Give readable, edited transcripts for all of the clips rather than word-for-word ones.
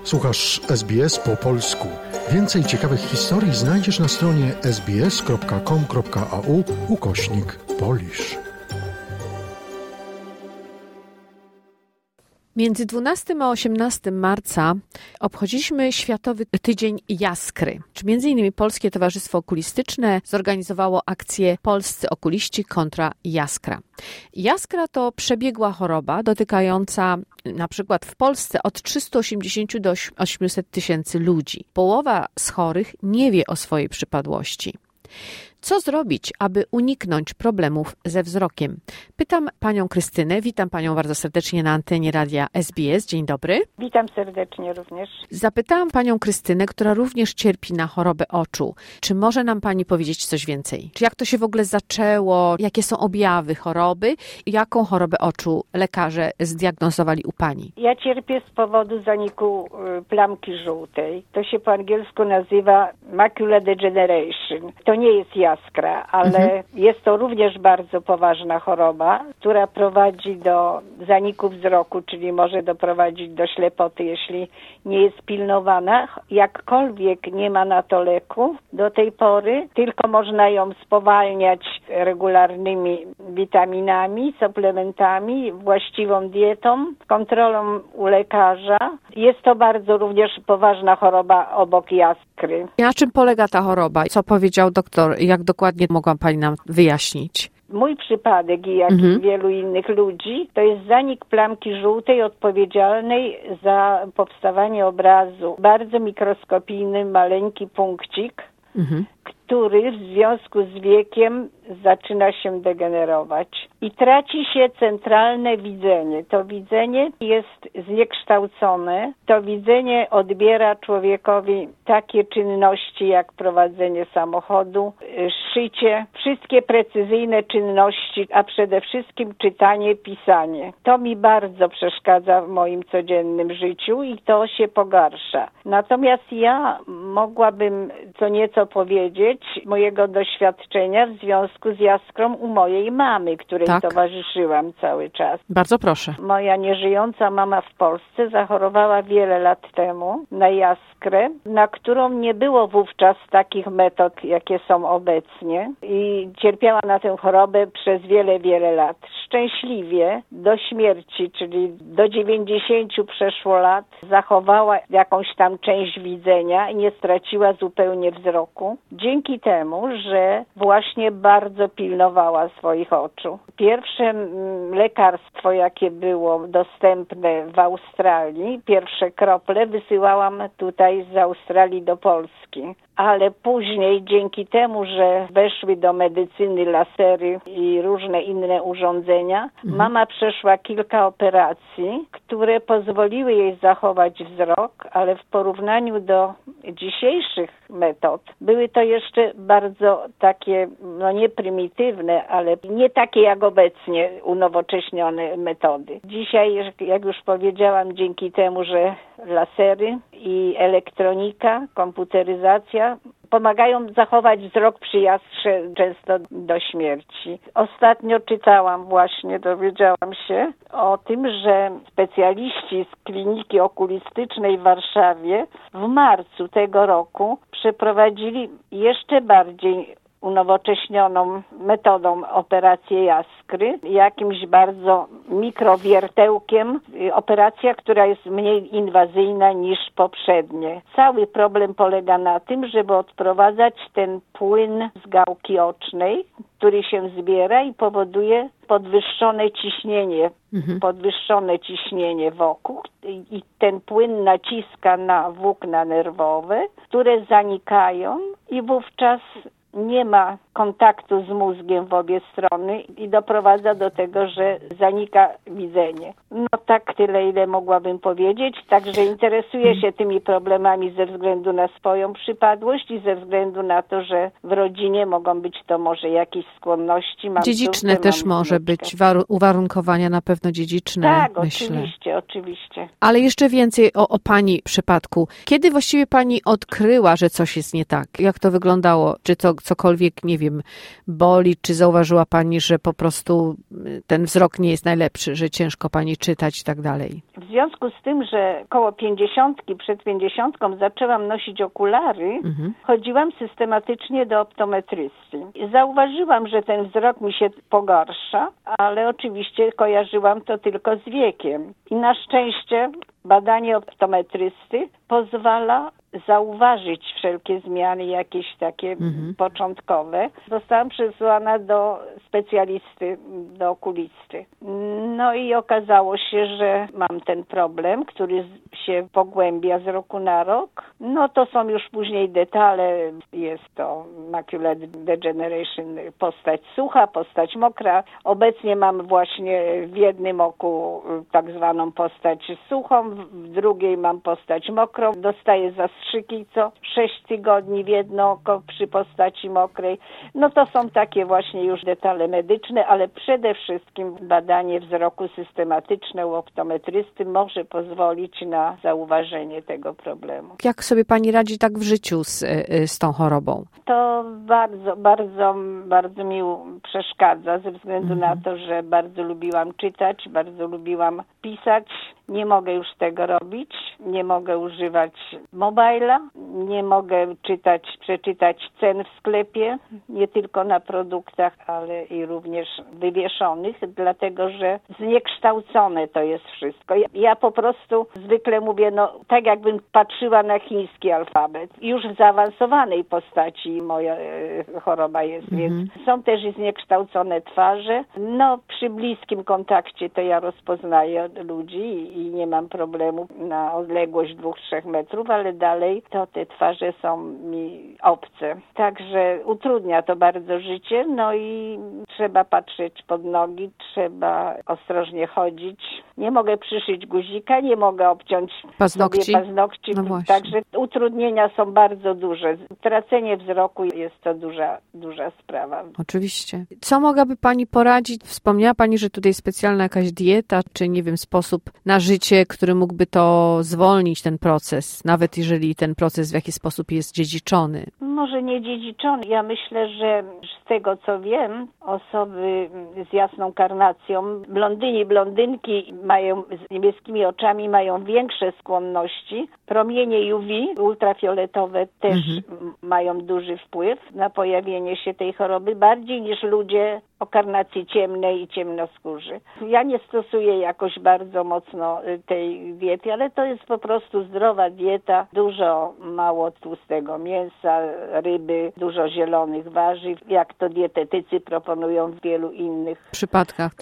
Słuchasz SBS po polsku. Więcej ciekawych historii znajdziesz na stronie sbs.com.au/Polish. Między 12 a 18 marca obchodziliśmy Światowy Tydzień Jaskry. Między innymi Polskie Towarzystwo Okulistyczne zorganizowało akcję Polscy Okuliści kontra Jaskra. Jaskra to przebiegła choroba dotykająca na przykład w Polsce od 380 do 800 tysięcy ludzi. Połowa z chorych nie wie o swojej przypadłości. Co zrobić, aby uniknąć problemów ze wzrokiem? Pytam panią Krystynę. Witam panią bardzo serdecznie na antenie radia SBS. Dzień dobry. Witam serdecznie również. Zapytałam panią Krystynę, która również cierpi na chorobę oczu. Czy może nam pani powiedzieć coś więcej? Czy jak to się w ogóle zaczęło? Jakie są objawy choroby? I jaką chorobę oczu lekarze zdiagnozowali u pani? Ja cierpię z powodu zaniku plamki żółtej. To się po angielsku nazywa macular degeneration. To nie jest jaskra, ale jest to również bardzo poważna choroba, która prowadzi do zaniku wzroku, czyli może doprowadzić do ślepoty, jeśli nie jest pilnowana. Jakkolwiek nie ma na to leku do tej pory, tylko można ją spowalniać regularnymi witaminami, suplementami, właściwą dietą, kontrolą u lekarza. Jest to bardzo również poważna choroba obok jaskry. Na czym polega ta choroba? Co powiedział doktor? Jak dokładnie mogła pani nam wyjaśnić? Mój przypadek i jak wielu innych ludzi, to jest zanik plamki żółtej odpowiedzialnej za powstawanie obrazu. Bardzo mikroskopijny, maleńki punkcik, który w związku z wiekiem zaczyna się degenerować i traci się centralne widzenie. To widzenie jest zniekształcone. To widzenie odbiera człowiekowi takie czynności jak prowadzenie samochodu, szycie, wszystkie precyzyjne czynności, a przede wszystkim czytanie, pisanie. To mi bardzo przeszkadza w moim codziennym życiu i to się pogarsza. Natomiast ja mogłabym co nieco powiedzieć mojego doświadczenia w związku z jaskrą u mojej mamy, której towarzyszyłam cały czas. Bardzo proszę. Moja nieżyjąca mama w Polsce zachorowała wiele lat temu na jaskrę, na którą nie było wówczas takich metod, jakie są obecnie i cierpiała na tę chorobę przez wiele, wiele lat. Szczęśliwie do śmierci, czyli do 90 przeszło lat, zachowała jakąś tam część widzenia i nie straciła zupełnie wzroku. Dzięki temu, że właśnie bardzo pilnowała swoich oczu. Pierwsze lekarstwo, jakie było dostępne w Australii, pierwsze krople wysyłałam tutaj z Australii do Polski. Ale później dzięki temu, że weszły do medycyny lasery i różne inne urządzenia, mama przeszła kilka operacji, które pozwoliły jej zachować wzrok, ale w porównaniu do dzisiejszych metod były to jeszcze bardzo takie, nie prymitywne, ale nie takie jak obecnie unowocześnione metody. Dzisiaj, jak już powiedziałam, dzięki temu, że lasery i elektronika, komputeryzacja pomagają zachować wzrok przy jaskrze często do śmierci. Ostatnio czytałam właśnie, dowiedziałam się o tym, że specjaliści z kliniki okulistycznej w Warszawie w marcu tego roku przeprowadzili jeszcze bardziej unowocześnioną metodą operację jaskry, jakimś bardzo mikrowiertełkiem. Operacja, która jest mniej inwazyjna niż poprzednie. Cały problem polega na tym, żeby odprowadzać ten płyn z gałki ocznej, który się zbiera i powoduje podwyższone ciśnienie wokół i ten płyn naciska na włókna nerwowe, które zanikają i wówczas nie ma kontaktu z mózgiem w obie strony i doprowadza do tego, że zanika widzenie. No tak tyle, ile mogłabym powiedzieć. Także interesuję się tymi problemami ze względu na swoją przypadłość i ze względu na to, że w rodzinie mogą być to może jakieś skłonności. Dziedziczne też może być, uwarunkowania na pewno dziedziczne, tak, myślę. Oczywiście. Ale jeszcze więcej o pani przypadku. Kiedy właściwie pani odkryła, że coś jest nie tak? Jak to wyglądało? Czy to cokolwiek, nie wiem, boli? Czy zauważyła pani, że po prostu ten wzrok nie jest najlepszy, że ciężko pani czytać i tak dalej? W związku z tym, że koło 50, przed 50 zaczęłam nosić okulary, chodziłam systematycznie do optometrysty. Zauważyłam, że ten wzrok mi się pogarsza, ale oczywiście kojarzyłam to tylko z wiekiem. I na szczęście badanie optometrysty pozwala zauważyć wszelkie zmiany, jakieś takie początkowe. Zostałam przesłana do specjalisty, do okulisty. No i okazało się, że mam ten problem, który się pogłębia z roku na rok. No to są już później detale. Jest to macular degeneration, postać sucha, postać mokra. Obecnie mam właśnie w jednym oku tak zwaną postać suchą, w drugiej mam postać mokrą. Dostaję zastrzyki co 6 tygodni w jedno oko przy postaci mokrej. No to są takie właśnie już detale medyczne, ale przede wszystkim badanie wzroku systematyczne u optometrysty może pozwolić na zauważenie tego problemu. Jak sobie pani radzi tak w życiu z tą chorobą? To bardzo mi przeszkadza ze względu na to, że bardzo lubiłam czytać, bardzo lubiłam pisać. Nie mogę już tego robić, nie mogę używać mobila, nie mogę przeczytać cen w sklepie, nie tylko na produktach, ale i również wywieszonych, dlatego że zniekształcone to jest wszystko. Ja po prostu zwykle mówię, tak jakbym patrzyła na chiński alfabet. Już w zaawansowanej postaci moja choroba jest, więc są też i zniekształcone twarze. Przy bliskim kontakcie to ja rozpoznaję ludzi i nie mam problemu na odległość 2-3 metrów, ale dalej to te twarze są mi obce. Także utrudnia to bardzo życie, i trzeba patrzeć pod nogi, trzeba ostrożnie chodzić. Nie mogę przyszyć guzika, nie mogę obciąć paznokci. Także utrudnienia są bardzo duże. Tracenie wzroku jest to duża sprawa. Oczywiście. Co mogłaby pani poradzić? Wspomniała pani, że tutaj specjalna jakaś dieta, czy nie wiem, sposób na życie, który mógłby to zwolnić, ten proces, nawet jeżeli ten proces w jakiś sposób jest dziedziczony. Może nie dziedziczony. Ja myślę, że z tego co wiem, osoby z jasną karnacją, blondynki mają z niebieskimi oczami mają większe skłonności. Promienie UV, ultrafioletowe też mają duży wpływ na pojawienie się tej choroby, bardziej niż ludzie o karnacji ciemnej i ciemnoskórzy. Ja nie stosuję jakoś bardzo mocno tej diety, ale to jest po prostu zdrowa dieta, mało tłustego mięsa, ryby, dużo zielonych warzyw, jak to dietetycy proponują w wielu innych przypadkach,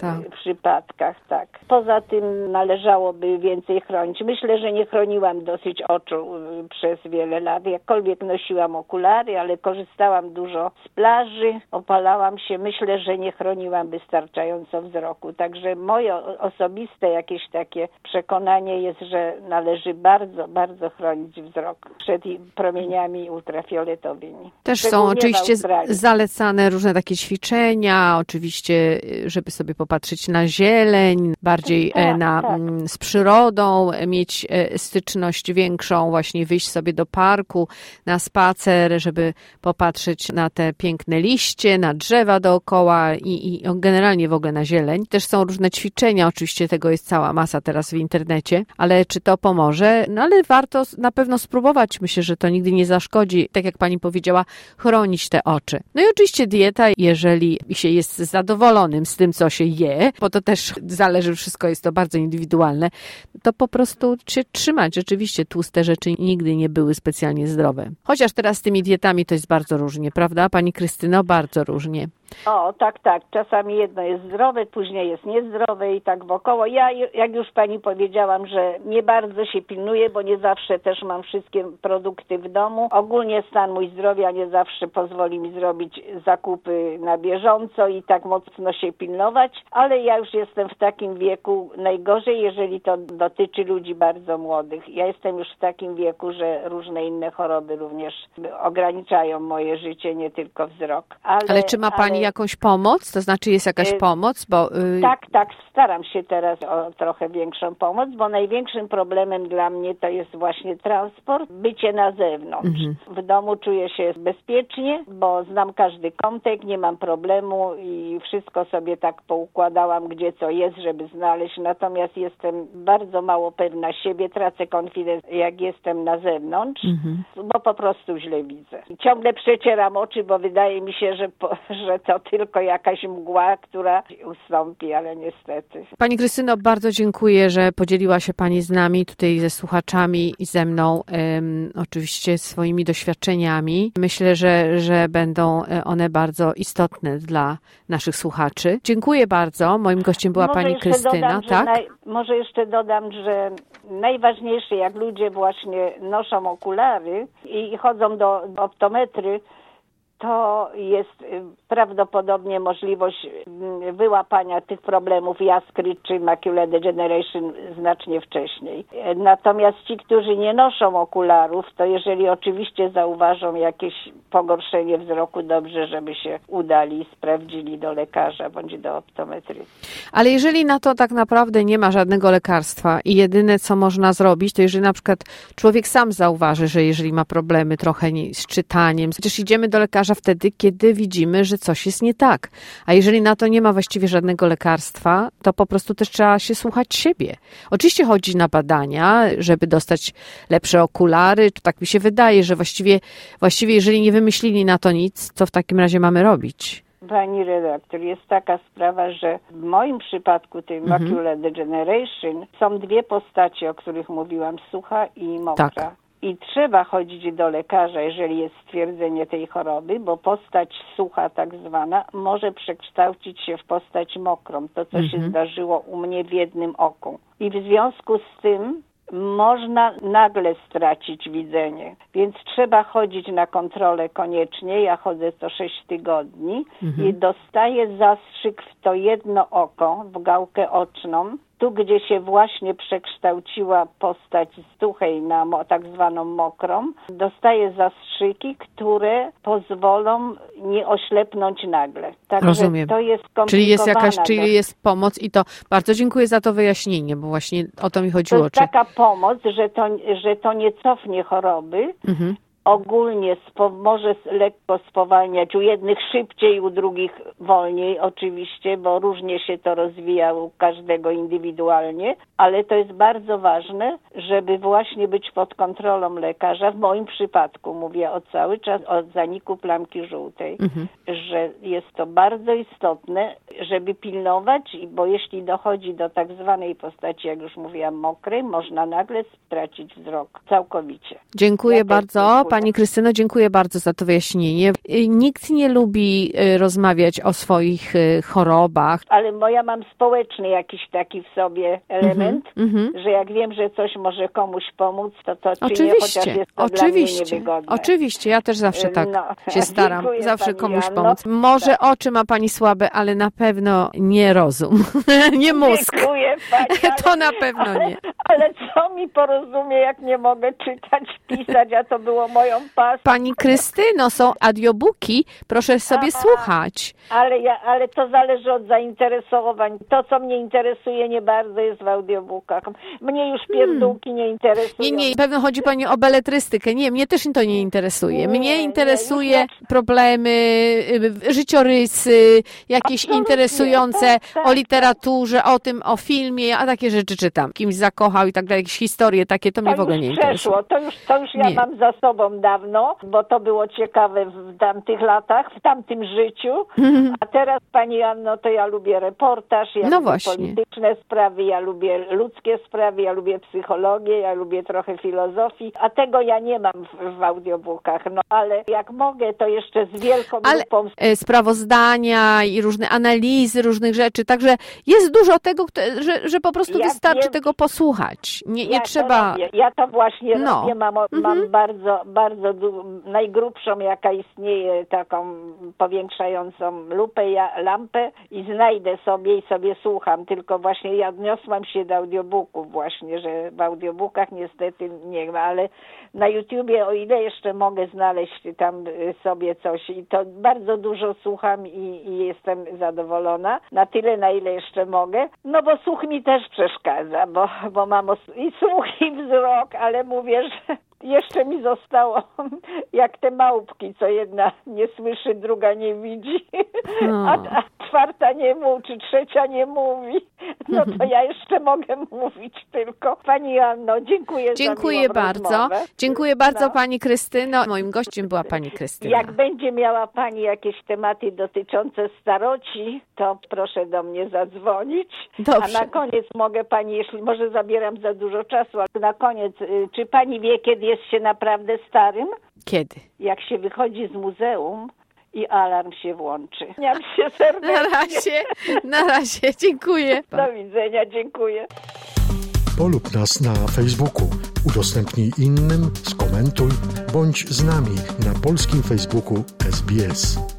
tak. Poza tym należałoby więcej chronić. Myślę, że nie chroniłam dosyć oczu przez wiele lat. Jakkolwiek nosiłam okulary, ale korzystałam dużo z plaży, opalałam się. Myślę, że nie chroniłam wystarczająco wzroku. Także moje osobiste jakieś takie przekonanie jest, że należy bardzo, bardzo chronić wzrok przed promieniami ultrafioletowymi. Też są oczywiście zalecane różne takie ćwiczenia, oczywiście, żeby sobie popatrzeć na zieleń, bardziej z przyrodą, mieć styczność większą, właśnie wyjść sobie do parku na spacer, żeby popatrzeć na te piękne liście, na drzewa dookoła i generalnie w ogóle na zieleń. Też są różne ćwiczenia, oczywiście tego jest cała masa teraz w internecie, ale czy to pomoże? Ale warto na pewno spróbować. Myślę, że to nigdy nie zaszkodzi, tak jak pani powiedziała, chronić te oczy. I oczywiście dieta, jeżeli się jest zadowolonym z tym, co się je, bo to też zależy, wszystko jest to bardzo indywidualne, to po prostu się trzymać. Rzeczywiście tłuste rzeczy nigdy nie były specjalnie zdrowe. Chociaż teraz z tymi dietami to jest bardzo różnie, prawda, pani Krystyno? Bardzo różnie. Tak. Czasami jedno jest zdrowe, później jest niezdrowe i tak wokoło. Ja, jak już pani powiedziałam, że nie bardzo się pilnuję, bo nie zawsze też mam wszystkie produkty w domu. Ogólnie stan mój zdrowia nie zawsze pozwoli mi zrobić zakupy na bieżąco i tak mocno się pilnować, ale ja już jestem w takim wieku, najgorzej, jeżeli to dotyczy ludzi bardzo młodych. Ja jestem już w takim wieku, że różne inne choroby również ograniczają moje życie, nie tylko wzrok. Ale czy ma pani Pani jakąś pomoc? To znaczy jest jakaś pomoc? Bo Tak, staram się teraz o trochę większą pomoc, bo największym problemem dla mnie to jest właśnie transport, bycie na zewnątrz. W domu czuję się bezpiecznie, bo znam każdy kątek, nie mam problemu i wszystko sobie tak poukładałam, gdzie co jest, żeby znaleźć. Natomiast jestem bardzo mało pewna siebie, tracę konfidencję, jak jestem na zewnątrz, bo po prostu źle widzę. Ciągle przecieram oczy, bo wydaje mi się, że to tylko jakaś mgła, która ustąpi, ale niestety. Pani Krystyno, bardzo dziękuję, że podzieliła się Pani z nami, tutaj ze słuchaczami i ze mną oczywiście swoimi doświadczeniami. Myślę, że będą one bardzo istotne dla naszych słuchaczy. Dziękuję bardzo. Moim gościem była Pani Krystyna. Może jeszcze dodam, że najważniejsze, jak ludzie właśnie noszą okulary i chodzą do optometry, to jest prawdopodobnie możliwość wyłapania tych problemów jaskry czy macular degeneration znacznie wcześniej. Natomiast ci, którzy nie noszą okularów, to jeżeli oczywiście zauważą jakieś pogorszenie wzroku, dobrze, żeby się udali i sprawdzili do lekarza bądź do optometry. Ale jeżeli na to tak naprawdę nie ma żadnego lekarstwa i jedyne, co można zrobić, to jeżeli na przykład człowiek sam zauważy, że jeżeli ma problemy trochę z czytaniem, przecież idziemy do lekarza wtedy, kiedy widzimy, że coś jest nie tak. A jeżeli na to nie ma właściwie żadnego lekarstwa, to po prostu też trzeba się słuchać siebie. Oczywiście chodzi na badania, żeby dostać lepsze okulary. Tak mi się wydaje, że właściwie jeżeli nie wymyślili na to nic, co w takim razie mamy robić? Pani redaktor, jest taka sprawa, że w moim przypadku tej macular degeneration są dwie postacie, o których mówiłam, sucha i mokra. Tak. I trzeba chodzić do lekarza, jeżeli jest stwierdzenie tej choroby, bo postać sucha tak zwana może przekształcić się w postać mokrą. To, co się zdarzyło u mnie w jednym oku. I w związku z tym można nagle stracić widzenie. Więc trzeba chodzić na kontrolę koniecznie. Ja chodzę co 6 tygodni i dostaję zastrzyk w to jedno oko, w gałkę oczną, tu, gdzie się właśnie przekształciła postać z suchej na tak zwaną mokrą, dostaję zastrzyki, które pozwolą nie oślepnąć nagle. Także rozumiem. To jest skomplikowane. Czyli jest pomoc i to bardzo dziękuję za to wyjaśnienie, bo właśnie o to mi chodziło. To jest taka pomoc, że to nie cofnie choroby. Ogólnie może lekko spowalniać, u jednych szybciej, u drugich wolniej oczywiście, bo różnie się to rozwija u każdego indywidualnie, ale to jest bardzo ważne, żeby właśnie być pod kontrolą lekarza. W moim przypadku mówię cały czas o zaniku plamki żółtej, że jest to bardzo istotne, żeby pilnować, bo jeśli dochodzi do tak zwanej postaci, jak już mówiłam, mokrej, można nagle stracić wzrok całkowicie. Dziękuję bardzo. Pani Krystyno, dziękuję bardzo za to wyjaśnienie. Nikt nie lubi rozmawiać o swoich chorobach. Ale ja mam społeczny jakiś taki w sobie element, że jak wiem, że coś może komuś pomóc, to czynię, chociaż jest to dla mnie niewygodne. Oczywiście, ja też zawsze tak się staram. Zawsze komuś pomóc. Może oczy ma Pani słabe, ale na pewno nie rozum. Nie mózg. Dziękuję Pani. To na pewno nie. Ale co mi porozumie, jak nie mogę czytać, pisać, a to było moją pasją. Pani Krystyno, są audiobooki, proszę sobie słuchać. Ale to zależy od zainteresowań. To, co mnie interesuje, nie bardzo jest w audiobookach. Mnie już pierdółki nie interesują. Nie, pewno chodzi Pani o beletrystykę. Nie, mnie też to nie interesuje. Mnie interesuje problemy, życiorysy, jakieś interesujące o literaturze, o tym, o filmie, a takie rzeczy czytam. Kimś zakochał i tak dalej, jakieś historie takie, to mnie w ogóle nie interesuje. To już ja mam za sobą dawno, bo to było ciekawe w tamtych latach, w tamtym życiu. A teraz, Pani Anno, to ja lubię reportaż, ja lubię polityczne sprawy, ja lubię ludzkie sprawy, ja lubię psychologię, ja lubię trochę filozofii, a tego ja nie mam w audiobookach. No ale jak mogę, to jeszcze z wielką grupą. Sprawozdania i różne analizy różnych rzeczy, także jest dużo tego, że po prostu wystarczy tego posłuchać. słuchać. Nie trzeba... Ja to właśnie robię. Mam bardzo, bardzo najgrubszą, jaka istnieje, taką powiększającą lampę i znajdę sobie i sobie słucham. Tylko właśnie ja odniosłam się do audiobooków właśnie, że w audiobookach niestety nie ma, ale na YouTubie, o ile jeszcze mogę znaleźć tam sobie coś i to bardzo dużo słucham i jestem zadowolona. Na tyle, na ile jeszcze mogę. No bo słuch mi też przeszkadza, bo mam i słuch i wzrok, ale mówię, że jeszcze mi zostało jak te małpki, co jedna nie słyszy, druga nie widzi, a czwarta nie mówi, czy trzecia nie mówi. No to ja jeszcze mogę mówić tylko. Pani Joanno, dziękuję za bardzo. rozmowę. Dziękuję bardzo Pani Krystyno. Moim gościem była Pani Krystyna. Jak będzie miała Pani jakieś tematy dotyczące staroci, to proszę do mnie zadzwonić. Dobrze. A na koniec mogę Pani, jeśli może zabieram za dużo czasu, ale na koniec, czy Pani wie, kiedy jest się naprawdę starym? Kiedy? Jak się wychodzi z muzeum i alarm się włączy. Kłaniam się serdecznie. Na razie, dziękuję. Do widzenia, dziękuję. Polub nas na Facebooku, udostępnij innym, skomentuj, bądź z nami na polskim Facebooku SBS.